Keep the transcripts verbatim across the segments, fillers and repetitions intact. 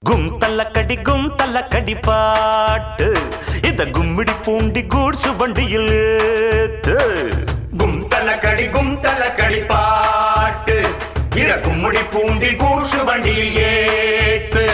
கும் தல்லக்கடி கும் தல்லக்கடி பாட்டு இத கும்மிடி பூண்டி கூட்ஸ் வண்டியில் ஏத்து. கும் தல்லக்கடி கும் தல்லக்கடி பாட்டு இத கும்மிடி பூண்டி கூட்ஸ் வண்டியில் ஏத்து.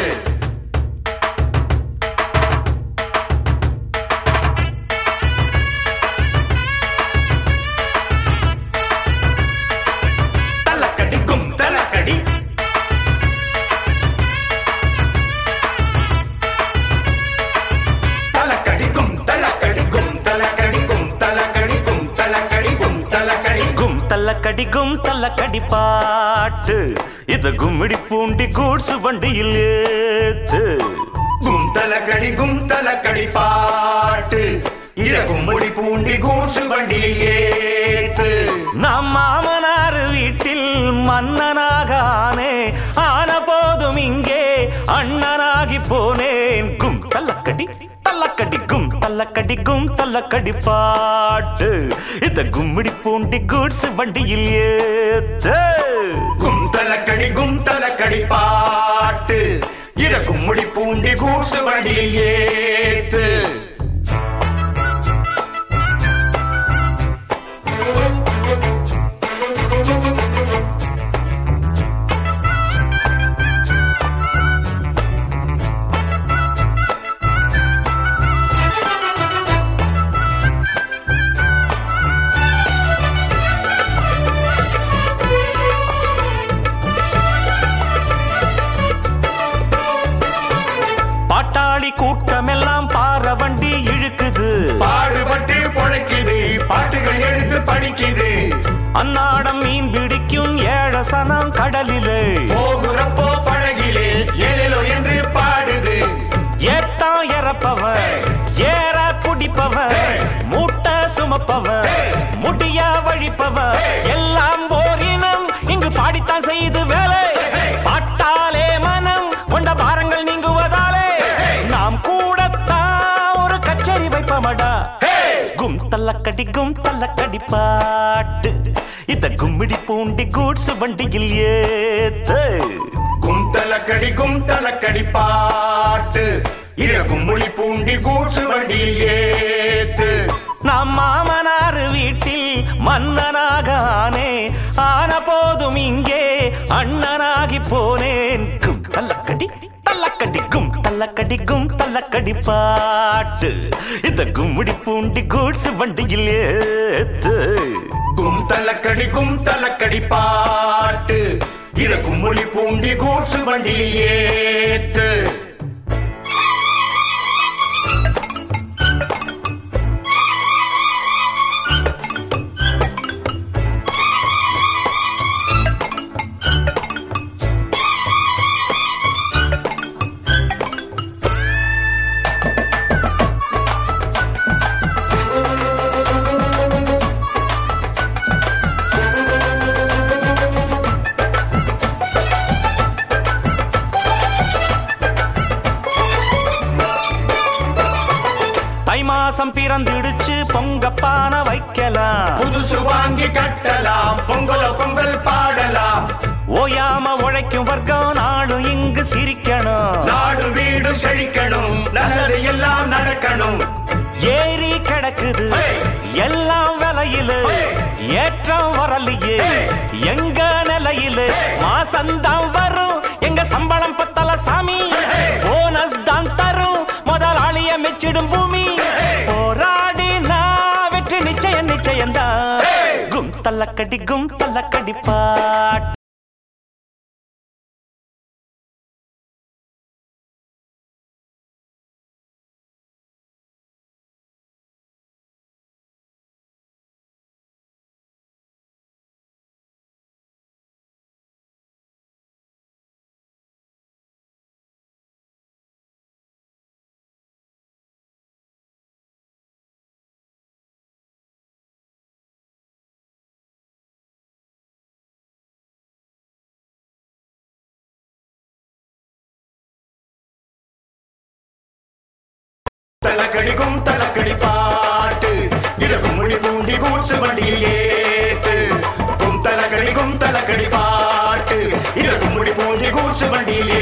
தல்லக்கடி கும் தல்லக்கடி பாட்டு இத கும்மிடி பூண்டி கூட்ஸ் வண்டியில் ஏத்து. கும் தல்லக்கடி கும் தல்லக்கடி பாட்டு இத கும்மிடி பூண்டி கூட்ஸ் வண்டியில் ஏத்து. நாம் மாமனார் வீட்டில் மன்னனாகானே ஆன போதும் இங்கே அண்ணனாகி போனேன். கும் தல்லக்கடி தல்லக்கடி கும் தல்லக்கடி கும் தல்லக்கடி பாட்டு இத கும்மிடி பூண்டி கூட்ஸ் வண்டியில் ஏத்து. கும் தல்லக்கடி கும் தல்லக்கடி பாட்டு இத கும்மிடி பூண்டி கூட்ஸ் வண்டியில் ஏத்து. பாட்டாளி கூட்டமெல்லாம் பாற வண்டி இழுக்குது, பாடுபட்டு பொழைக்குது, பாட்டுகள் எடுத்து படிக்குது. அன்னாடம் மீன் பிடிக்கும் ஏழசனம் கடலிலே போகுறப்போ படகிலே ஏலேலோ என்று பாடுது. ஏத்தா இறப்பவன் ஏற புடிப்பவன் மூட்டை சுமப்பவன் முடிய வழிப்பவன் எல்லாம் போரினம் இங்கு பாடித்தான் செய்து வேலை. பாட்டாலே மனம் கொண்ட பாரங்கள் நீங்குவதாலே நாம் கூடத்தான் ஒரு கச்சேரி வைப்பமடா. கும் தல்லக்கடி கும் தல்லக்கடி பாட்டு இத கும்மிடி பூண்டி கூட்ஸ் வண்டியில் ஏத்து. கும் தல்லக்கடி கும் தல்லக்கடி பாட்டு இத கும்மிடி பூண்டி கூட்ஸ் வண்டியில் ஏத்து. நாம் மாமனார் வீட்டில் மன்னனாகானே ஆன போதும் இங்கே அண்ணனாகி போனேன். கும் தல்லக்கடி தல்லக்கடி கும் தல்லக்கடி கும் தல்லக்கடி பாட்டு இத கும்மிடி பூண்டி கூட்ஸ் வண்டியில் ஏத்து. கும் தல்லக்கடி கும் தல்லக்கடி பாட்டு இத கும்மிடி பூண்டி கூட்ஸ் வண்டியில் ஏத்து. தை மாசம் பிறந்திடுச்சு பொங்கப்பான வைக்கலாம், புதுசு வாங்கி கட்டலாம், பொங்கலோ பொங்கல் பாடலாம். ஓயாம உழைக்கும் வர்க்கம் நாளும் இங்கு சிரிக்கணும், நாடு வீடு செழிக்கணும், நல்லது எல்லாம் நடக்கணும். ஏறி கிடக்குது எல்லாம் விலையில ஏற்றம் வரலையே எங்க நிலையில. மாசந்தான் வரும் எங்க சம்பளம் பத்தல சாமி, போனஸ் தான் தரும் முதலாளிய மெச்சிடும் பூமி. போராடி நான் வெற்றி நிச்சயம் நிச்சயம்தான். கும் தல்லக்கடி கும் தல்லக்கடி பாட்டு தல்லக்கடி கும் தல்லக்கடி பாட்டு இத கும்மிடி பூண்டி கூட்ஸ் வண்டியில் ஏத்து. கும் தல்லக்கடி கும் தல்லக்கடி பாட்டு இத கும்மிடி பூண்டி கூட்ஸ் வண்டியில்